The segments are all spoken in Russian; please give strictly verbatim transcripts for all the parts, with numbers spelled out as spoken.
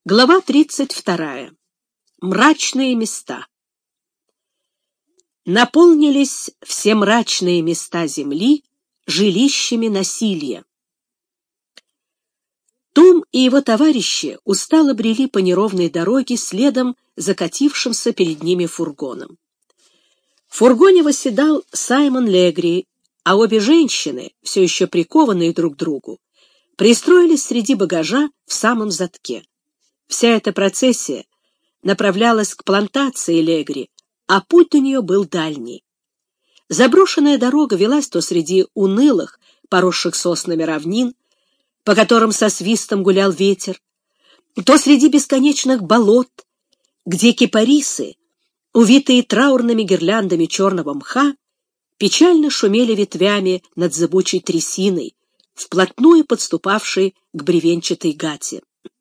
Глава тридцать вторая. Мрачные места. Наполнились все мрачные места земли жилищами насилия. Том и его товарищи устало брели по неровной дороге следом закатившимся перед ними фургоном. В фургоне восседал Саймон Легри, а обе женщины, все еще прикованные друг к другу, пристроились среди багажа в самом задке. Вся эта процессия направлялась к плантации Легри, а путь у нее был дальний. Заброшенная дорога велась то среди унылых, поросших соснами равнин, по которым со свистом гулял ветер, то среди бесконечных болот, где кипарисы, увитые траурными гирляндами черного мха, печально шумели ветвями над зыбучей трясиной, вплотную подступавшей к бревенчатой гате.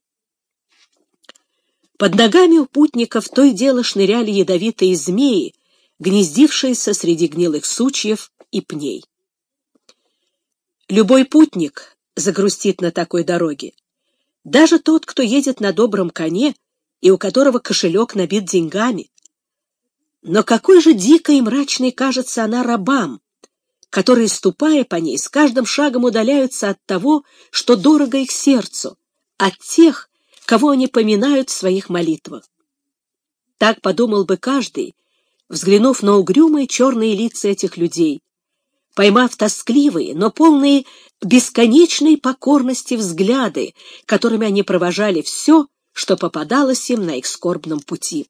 Под ногами у путников то и дело шныряли ядовитые змеи, гнездившиеся среди гнилых сучьев и пней. Любой путник загрустит на такой дороге. Даже тот, кто едет на добром коне и у которого кошелек набит деньгами. Но какой же дикой и мрачной кажется она рабам, которые, ступая по ней, с каждым шагом удаляются от того, что дорого их сердцу, от тех, кого они поминают в своих молитвах. Так подумал бы каждый, взглянув на угрюмые черные лица этих людей, поймав тоскливые, но полные бесконечной покорности взгляды, которыми они провожали все, что попадалось им на их скорбном пути.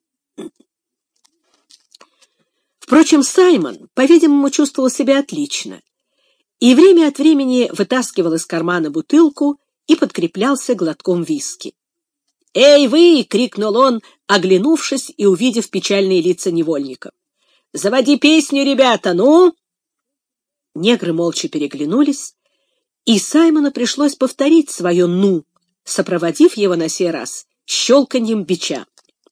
Впрочем, Саймон, по-видимому, чувствовал себя отлично и время от времени вытаскивал из кармана бутылку и подкреплялся глотком виски. «Эй, вы!» — крикнул он, оглянувшись и увидев печальные лица невольников. «Заводи песню, ребята, ну!» Негры молча переглянулись, и Саймону пришлось повторить свое «ну», сопроводив его на сей раз щелканьем бича.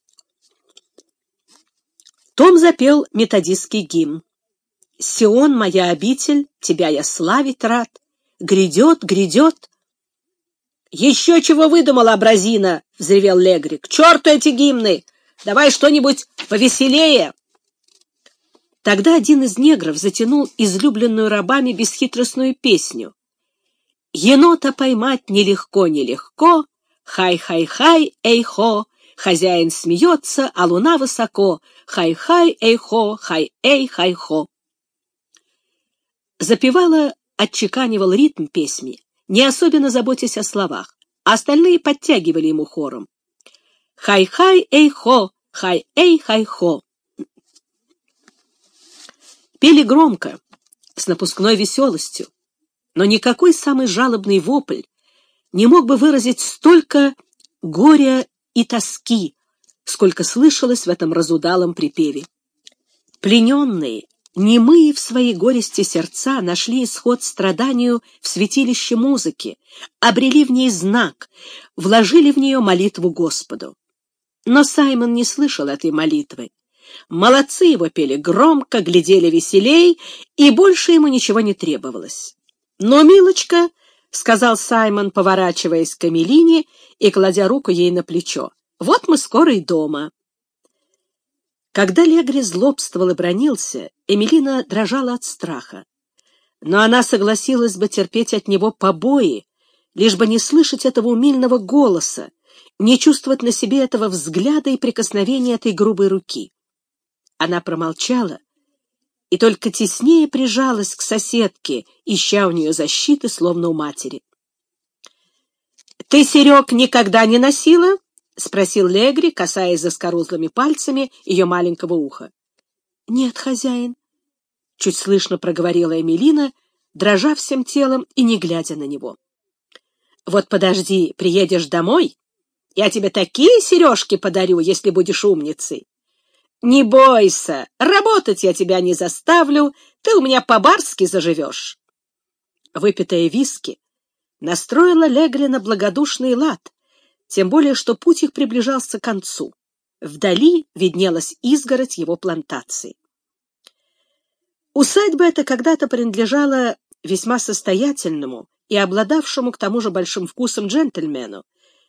Том запел методистский гимн. «Сион, моя обитель, тебя я славить рад, грядет, грядет». «Еще чего выдумала, абразина!» — взревел Легри. «К черту эти гимны! Давай что-нибудь повеселее!» Тогда один из негров затянул излюбленную рабами бесхитростную песню. «Енота поймать нелегко-нелегко, хай-хай-хай, эй-хо, хозяин смеется, а луна высоко, хай-хай, эй-хо, хай-эй-хай-хо». Запевала, отчеканивал ритм песни, не особенно заботясь о словах, а остальные подтягивали ему хором. «Хай-хай, эй-хо, хай-эй-хай-хо». Пели громко, с напускной веселостью, но никакой самый жалобный вопль не мог бы выразить столько горя и тоски, сколько слышалось в этом разудалом припеве. Плененные, немые в своей горести сердца нашли исход страданию в святилище музыки, обрели в ней знак, вложили в нее молитву Господу. Но Саймон не слышал этой молитвы. Молодцы его пели громко, глядели веселей, и больше ему ничего не требовалось. «Ну, милочка», — сказал Саймон, поворачиваясь к Эмилине и кладя руку ей на плечо, — «вот мы скоро и дома». Когда Легри злобствовал и бранился, Эмилина дрожала от страха. Но она согласилась бы терпеть от него побои, лишь бы не слышать этого умильного голоса, не чувствовать на себе этого взгляда и прикосновения этой грубой руки. Она промолчала и только теснее прижалась к соседке, ища у нее защиты, словно у матери. «Ты, Серег, никогда не носила?» — спросил Легри, касаясь заскорузлыми пальцами ее маленького уха. «Нет, хозяин», — чуть слышно проговорила Эмилина, дрожа всем телом и не глядя на него. «Вот подожди, приедешь домой, я тебе такие сережки подарю, если будешь умницей. Не бойся, работать я тебя не заставлю, ты у меня по-барски заживешь». Выпитая виски настроила Легри на благодушный лад, тем более что путь их приближался к концу. Вдали виднелась изгородь его плантации. Усадьба эта когда-то принадлежала весьма состоятельному и обладавшему к тому же большим вкусом джентльмену,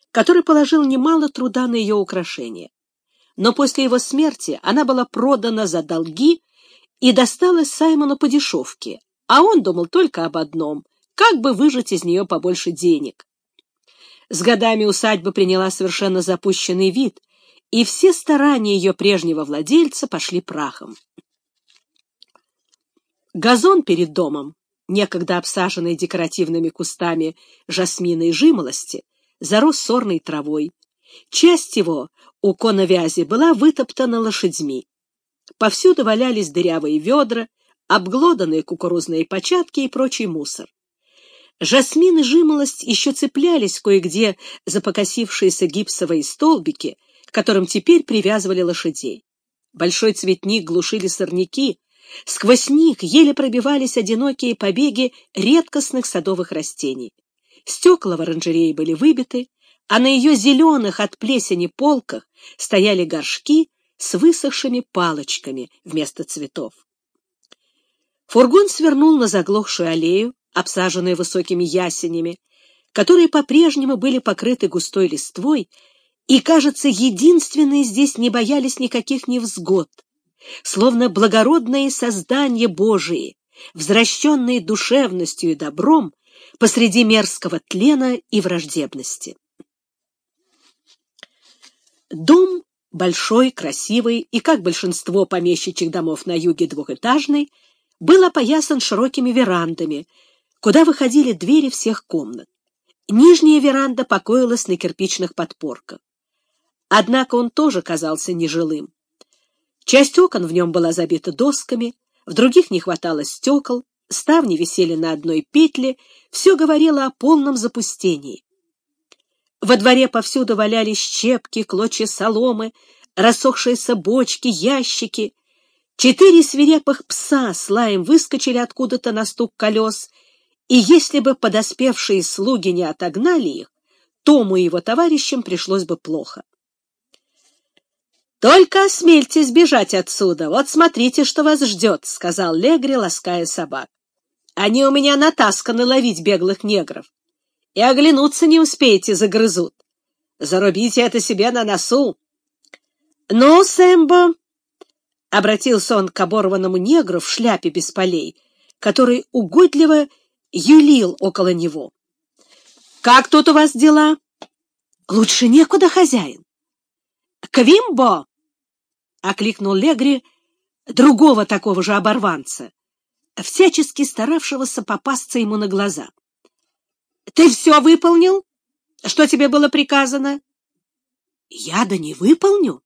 который положил немало труда на ее украшение. Но после его смерти она была продана за долги и досталась Саймону по дешевке, а он думал только об одном — как бы выжать из нее побольше денег. С годами усадьба приняла совершенно запущенный вид, и все старания ее прежнего владельца пошли прахом. Газон перед домом, некогда обсаженный декоративными кустами жасмина и жимолости, зарос сорной травой. Часть его у коновязи была вытоптана лошадьми. Повсюду валялись дырявые ведра, обглоданные кукурузные початки и прочий мусор. Жасмин и жимолость еще цеплялись кое-где за покосившиеся гипсовые столбики, к которым теперь привязывали лошадей. Большой цветник глушили сорняки, сквозь них еле пробивались одинокие побеги редкостных садовых растений. Стекла в оранжерее были выбиты, а на ее зеленых от плесени полках стояли горшки с высохшими палочками вместо цветов. Фургон свернул на заглохшую аллею, обсаженную высокими ясенями, которые по-прежнему были покрыты густой листвой и, кажется, единственные здесь не боялись никаких невзгод, словно благородные создания Божии, взращенные душевностью и добром посреди мерзкого тлена и враждебности. Дом большой, красивый и, как большинство помещичьих домов на юге, двухэтажный, был опоясан широкими верандами, куда выходили двери всех комнат. Нижняя веранда покоилась на кирпичных подпорках. Однако он тоже казался нежилым. Часть окон в нем была забита досками, в других не хватало стекол, ставни висели на одной петле, все говорило о полном запустении. Во дворе повсюду валялись щепки, клочья соломы, рассохшиеся бочки, ящики. Четыре свирепых пса с лаем выскочили откуда-то на стук колес, и если бы подоспевшие слуги не отогнали их, Тому и его товарищам пришлось бы плохо. «Только осмельтесь бежать отсюда, вот смотрите, что вас ждет», — сказал Легри, лаская собак. «Они у меня натасканы ловить беглых негров, и оглянуться не успеете, загрызут. Зарубите это себе на носу». «Ну, Сэмбо», — обратился он к оборванному негру в шляпе без полей, который угодливо юлил около него. «Как тут у вас дела?» «Лучше некуда, хозяин». «Квимбо!» — окликнул Легри другого такого же оборванца, всячески старавшегося попасться ему на глаза. «Ты все выполнил? Что тебе было приказано?» «Я да не выполню».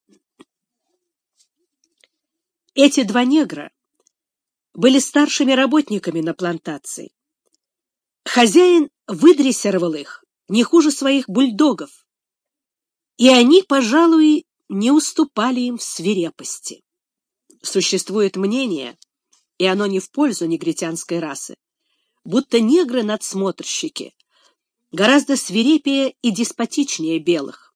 Эти два негра были старшими работниками на плантации. Хозяин выдрессировал их не хуже своих бульдогов, и они, пожалуй, не уступали им в свирепости. Существует мнение, и оно не в пользу негритянской расы, будто негры-надсмотрщики гораздо свирепее и деспотичнее белых.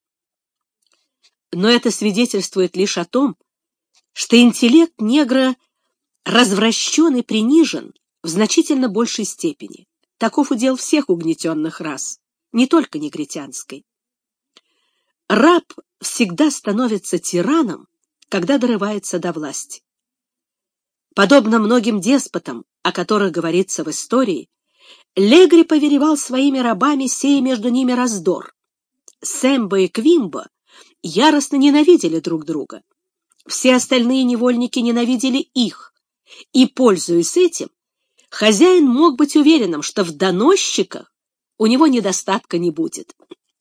Но это свидетельствует лишь о том, что интеллект негра развращен и принижен в значительно большей степени. Таков удел всех угнетенных рас, не только негритянской. Раб всегда становится тираном, когда дорывается до власти. Подобно многим деспотам, о которых говорится в истории, Легри повелевал своими рабами, сея между ними раздор. Сэмбо и Квимбо яростно ненавидели друг друга. Все остальные невольники ненавидели их, и, пользуясь этим, хозяин мог быть уверенным, что в доносчиках у него недостатка не будет.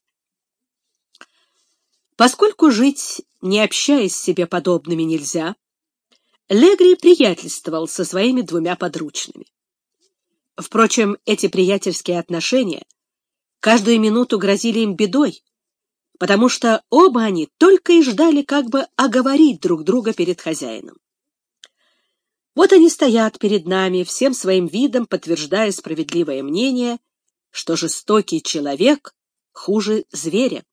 Поскольку жить, не общаясь с себе подобными, нельзя, Легри приятельствовал со своими двумя подручными. Впрочем, эти приятельские отношения каждую минуту грозили им бедой, потому что оба они только и ждали как бы оговорить друг друга перед хозяином. Вот они стоят перед нами, всем своим видом подтверждая справедливое мнение, что жестокий человек хуже зверя.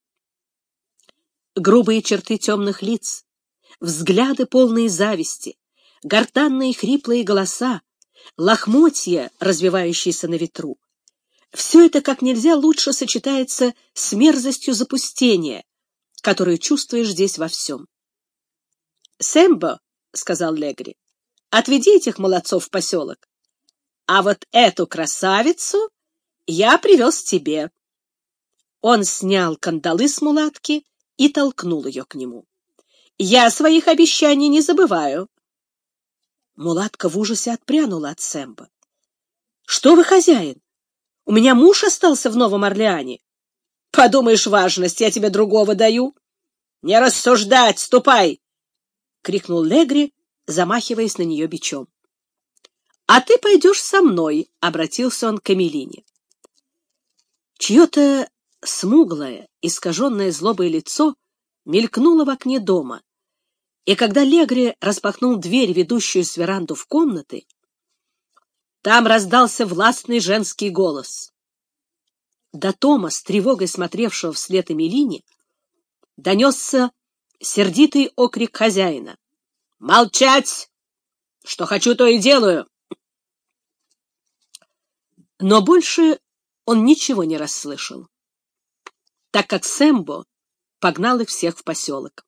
Грубые черты темных лиц, взгляды полные зависти, гортанные хриплые голоса, лохмотья, развивающиеся на ветру, Все это как нельзя лучше сочетается с мерзостью запустения, которую чувствуешь здесь во всем. — Сэмбо, — сказал Легри, — отведи этих молодцов в поселок, а вот эту красавицу я привез тебе. Он снял кандалы с мулатки и толкнул ее к нему. — Я своих обещаний не забываю. Мулатка в ужасе отпрянула от Сэмбо. — Что вы, хозяин? У меня муж остался в Новом Орлеане. — Подумаешь, важность, я тебе другого даю. — Не рассуждать, ступай! — крикнул Легри, замахиваясь на нее бичом. — А ты пойдешь со мной, — обратился он к Эмилине. Чье-то смуглое, искаженное злобой лицо мелькнуло в окне дома, и когда Легри распахнул дверь, ведущую с веранду в комнаты, там раздался властный женский голос. До Тома, с тревогой смотревшего вслед Эмилине, донесся сердитый окрик хозяина. — Молчать! Что хочу, то и делаю! Но больше он ничего не расслышал, так как Сэмбо погнал их всех в поселок.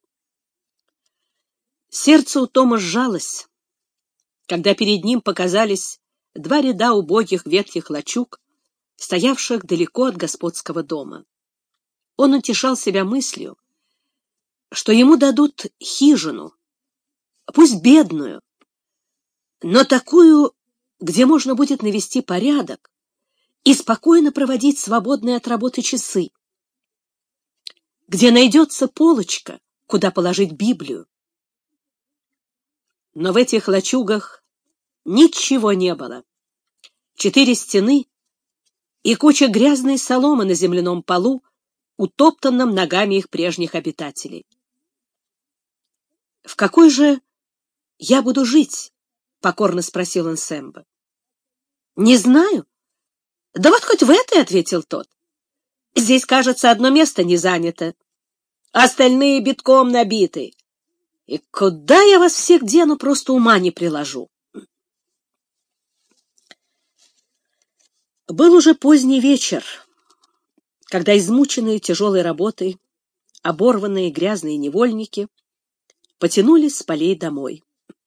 Сердце у Тома сжалось, когда перед ним показались два ряда убогих ветхих лачуг, стоявших далеко от господского дома. Он утешал себя мыслью, что ему дадут хижину, пусть бедную, но такую, где можно будет навести порядок и спокойно проводить свободные от работы часы, где найдется полочка, куда положить Библию. Но в этих лачугах ничего не было. Четыре стены и куча грязной соломы на земляном полу, утоптанном ногами их прежних обитателей. — В какой же я буду жить? — покорно спросил он Сэмбо. — Не знаю. — Да вот хоть в этой, — ответил тот. — Здесь, кажется, одно место не занято. Остальные битком набиты. И куда я вас всех дену, просто ума не приложу. Был уже поздний вечер, когда измученные тяжелой работой, оборванные грязные невольники потянулись с полей домой.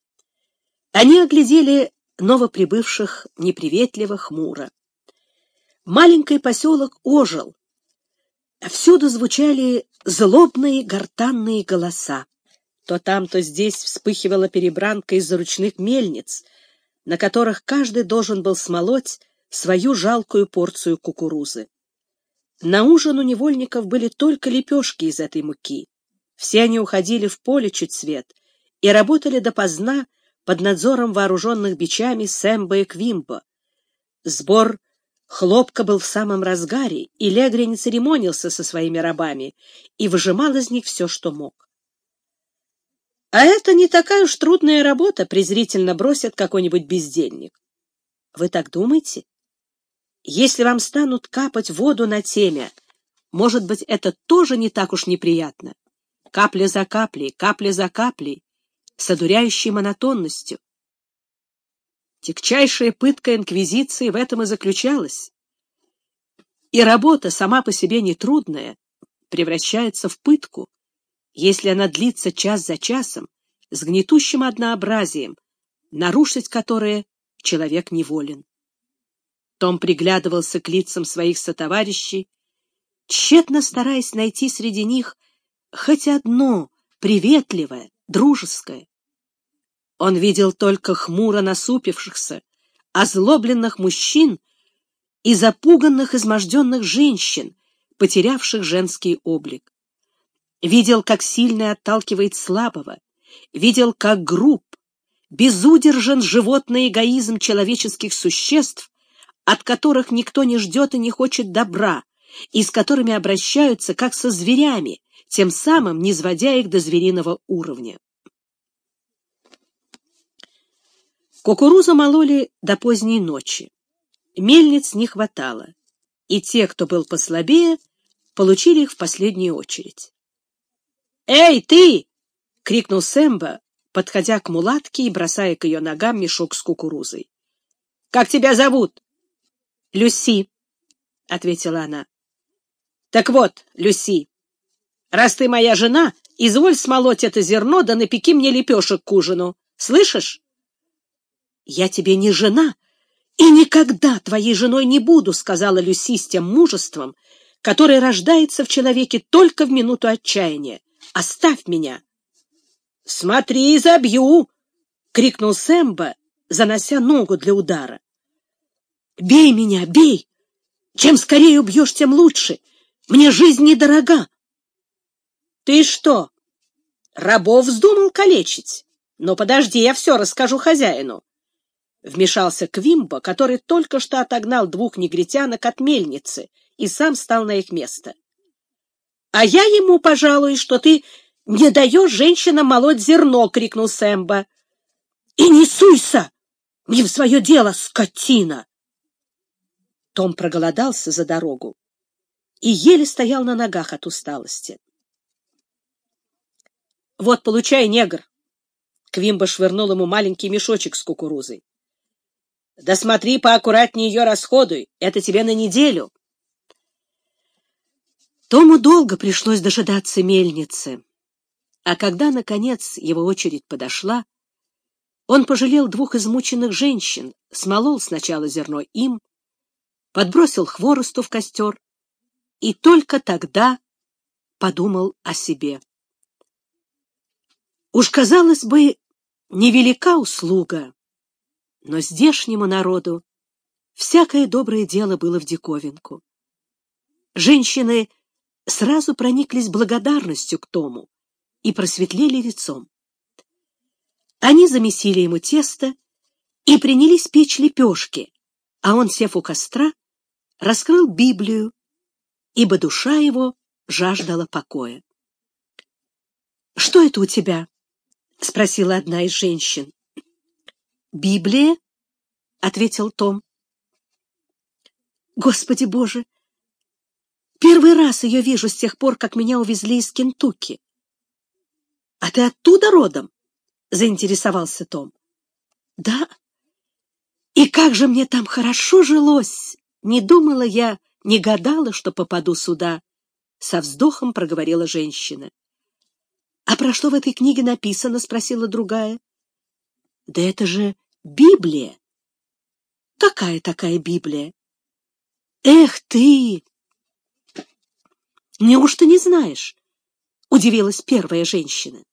Они оглядели новоприбывших неприветливо, хмуро. Маленький поселок ожил. Всюду звучали злобные гортанные голоса. То там, то здесь вспыхивала перебранка из-за ручных мельниц, на которых каждый должен был смолоть свою жалкую порцию кукурузы. На ужин у невольников были только лепешки из этой муки. Все они уходили в поле чуть свет и работали допоздна под надзором вооруженных бичами Сэмбо и Квимбо. Сбор хлопка был в самом разгаре, и Легри не церемонился со своими рабами и выжимал из них все, что мог. — А это не такая уж трудная работа, — презрительно бросит какой-нибудь бездельник. — Вы так думаете? Если вам станут капать воду на темя, может быть, это тоже не так уж неприятно. Капля за каплей, капля за каплей, с одуряющей монотонностью. Тягчайшая пытка инквизиции в этом и заключалась. И работа, сама по себе нетрудная, превращается в пытку, если она длится час за часом, с гнетущим однообразием, нарушить которое человек неволен. Том приглядывался к лицам своих сотоварищей, тщетно стараясь найти среди них хоть одно приветливое, дружеское. Он видел только хмуро насупившихся, озлобленных мужчин и запуганных, изможденных женщин, потерявших женский облик. Видел, как сильный отталкивает слабого, видел, как груб, безудержен животный эгоизм человеческих существ, от которых никто не ждет и не хочет добра, и с которыми обращаются как со зверями, тем самым низводя их до звериного уровня. Кукурузу мололи до поздней ночи. Мельниц не хватало, и те, кто был послабее, получили их в последнюю очередь. «Эй, ты!» — крикнул Сэмбо, подходя к мулатке и бросая к ее ногам мешок с кукурузой. «Как тебя зовут?» «Люси», — ответила она. — Так вот, Люси, раз ты моя жена, изволь смолоть это зерно, да напеки мне лепешек к ужину. Слышишь? — Я тебе не жена и никогда твоей женой не буду, — сказала Люси с тем мужеством, которое рождается в человеке только в минуту отчаяния. — Оставь меня! — Смотри, забью! — крикнул Сэмбо, занося ногу для удара. — Бей меня, бей! Чем скорее убьешь, тем лучше. Мне жизнь недорога. — Ты что, рабов вздумал калечить? Ну, подожди, я все расскажу хозяину. Вмешался Квимбо, который только что отогнал двух негритянок от мельницы и сам стал на их место. — А я ему, пожалуй, что ты не даешь женщинам молоть зерно, — крикнул Сэмбо. — И не суйся! Не в свое дело, скотина! Том проголодался за дорогу и еле стоял на ногах от усталости. — Вот, получай, негр! Квимбо швырнул ему маленький мешочек с кукурузой. — Да смотри, поаккуратнее ее расходуй, это тебе на неделю. Тому долго пришлось дожидаться мельницы, а когда, наконец, его очередь подошла, он пожалел двух измученных женщин, смолол сначала зерно им, подбросил хворосту в костер и только тогда подумал о себе. Уж, казалось бы, невелика услуга, но здешнему народу всякое доброе дело было в диковинку. Женщины сразу прониклись благодарностью к Тому и просветлели лицом. Они замесили ему тесто и принялись печь лепешки, а он, сев у костра, раскрыл Библию, ибо душа его жаждала покоя. — Что это у тебя? — спросила одна из женщин. — Библия, — ответил Том. — Господи Боже! Первый раз ее вижу с тех пор, как меня увезли из Кентукки. — А ты оттуда родом? — заинтересовался Том. — Да. И как же мне там хорошо жилось! Не думала я, не гадала, что попаду сюда, — со вздохом проговорила женщина. — А про что в этой книге написано? — спросила другая. — Да это же Библия. — Какая такая Библия? — Эх ты! — Неужто не знаешь? — удивилась первая женщина.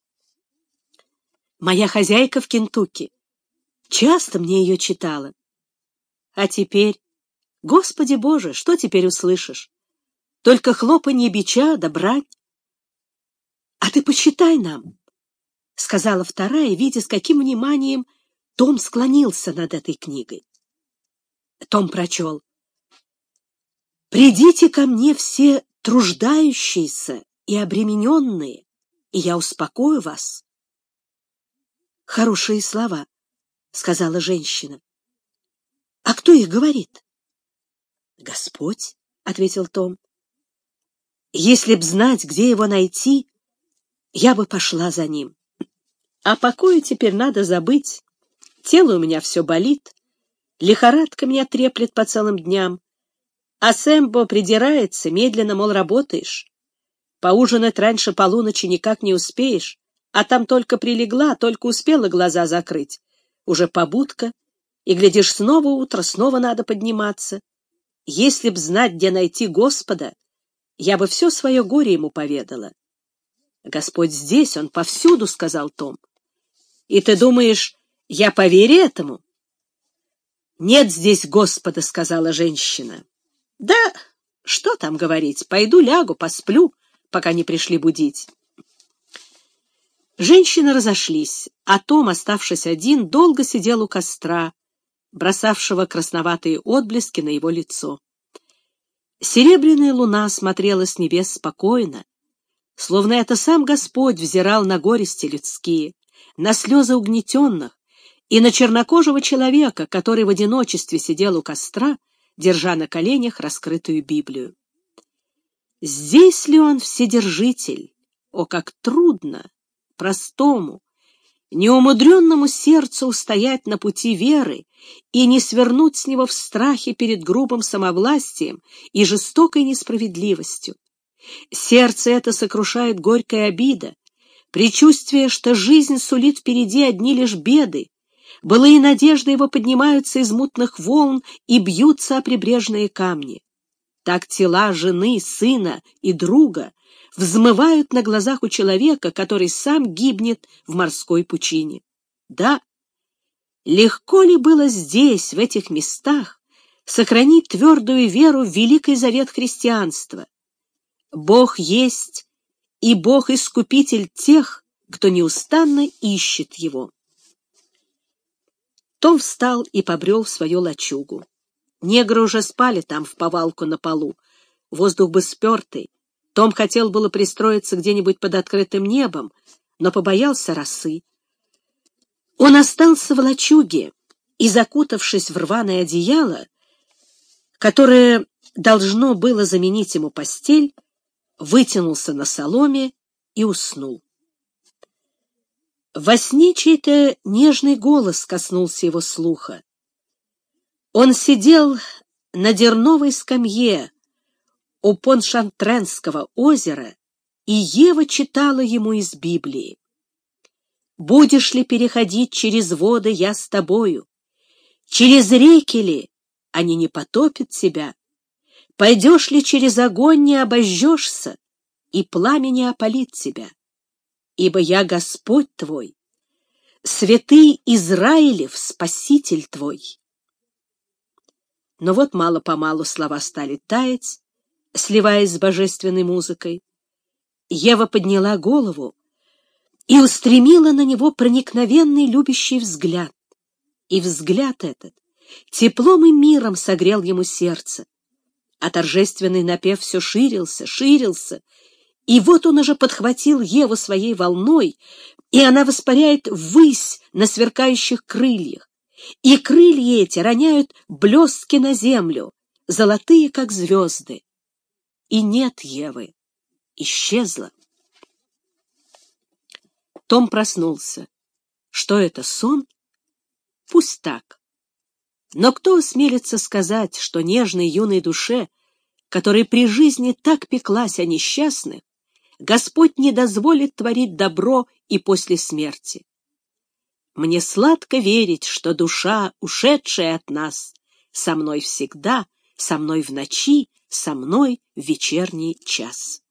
— Моя хозяйка в Кентукки часто мне ее читала. А теперь, Господи Боже, что теперь услышишь? Только хлопанье бича да брань. — А ты почитай нам, — сказала вторая, видя, с каким вниманием Том склонился над этой книгой. Том прочел. «Придите ко мне все труждающиеся и обремененные, и я успокою вас». «Хорошие слова», — сказала женщина. «А кто их говорит?» «Господь», — ответил Том. «Если б знать, где его найти, я бы пошла за ним. А покою теперь надо забыть. Тело у меня все болит, лихорадка меня треплет по целым дням, а Сэмбо придирается, медленно, мол, работаешь. Поужинать раньше полуночи никак не успеешь, а там только прилегла, только успела глаза закрыть. Уже побудка, и, глядишь, снова утро, снова надо подниматься. Если б знать, где найти Господа, я бы все свое горе ему поведала. Господь здесь, он повсюду, — сказал Том. И ты думаешь, я поверю этому? Нет здесь Господа, — сказала женщина. Да, что там говорить, пойду лягу, посплю, пока не пришли будить. Женщины разошлись, а Том, оставшись один, долго сидел у костра, бросавшего красноватые отблески на его лицо. Серебряная луна смотрела с небес спокойно, словно это сам Господь взирал на горести людские, на слезы угнетенных и на чернокожего человека, который в одиночестве сидел у костра, держа на коленях раскрытую Библию. Здесь ли он вседержитель? О, как трудно, простому, неумудренному сердцу устоять на пути веры и не свернуть с него в страхе перед грубым самовластием и жестокой несправедливостью. Сердце это сокрушает горькая обида, предчувствие, что жизнь сулит впереди одни лишь беды, былые надежды его поднимаются из мутных волн и бьются о прибрежные камни. Так тела жены, сына и друга взмывают на глазах у человека, который сам гибнет в морской пучине. Да, легко ли было здесь, в этих местах, сохранить твердую веру в великий завет христианства? Бог есть, и Бог — искупитель тех, кто неустанно ищет его. Том встал и побрел в свою лачугу. Негры уже спали там вповалку на полу. Воздух был спертый. Том хотел было пристроиться где-нибудь под открытым небом, но побоялся росы. Он остался в лачуге и, закутавшись в рваное одеяло, которое должно было заменить ему постель, вытянулся на соломе и уснул. Во сне чей-то нежный голос коснулся его слуха. Он сидел на дерновой скамье у Поншантренского озера, и Ева читала ему из Библии. «Будешь ли переходить через воды, я с тобою? Через реки ли? Они не потопят тебя. Пойдешь ли через огонь, не обожжешься, и пламя не опалит тебя? Ибо я Господь твой, святый Израилев, Спаситель твой». Но вот мало-помалу слова стали таять, сливаясь с божественной музыкой. Ева подняла голову и устремила на него проникновенный любящий взгляд. И взгляд этот теплом и миром согрел ему сердце. А торжественный напев все ширился, ширился, и вот он уже подхватил Еву своей волной, и она воспаряет ввысь на сверкающих крыльях. И крылья эти роняют блестки на землю, золотые, как звезды. И нет Евы, исчезла. Том проснулся. Что это, сон? Пусть так. Но кто осмелится сказать, что нежной юной душе, которая при жизни так пеклась о несчастных, Господь не дозволит творить добро и после смерти? Мне сладко верить, что душа, ушедшая от нас, со мной всегда, со мной в ночи, со мной в вечерний час.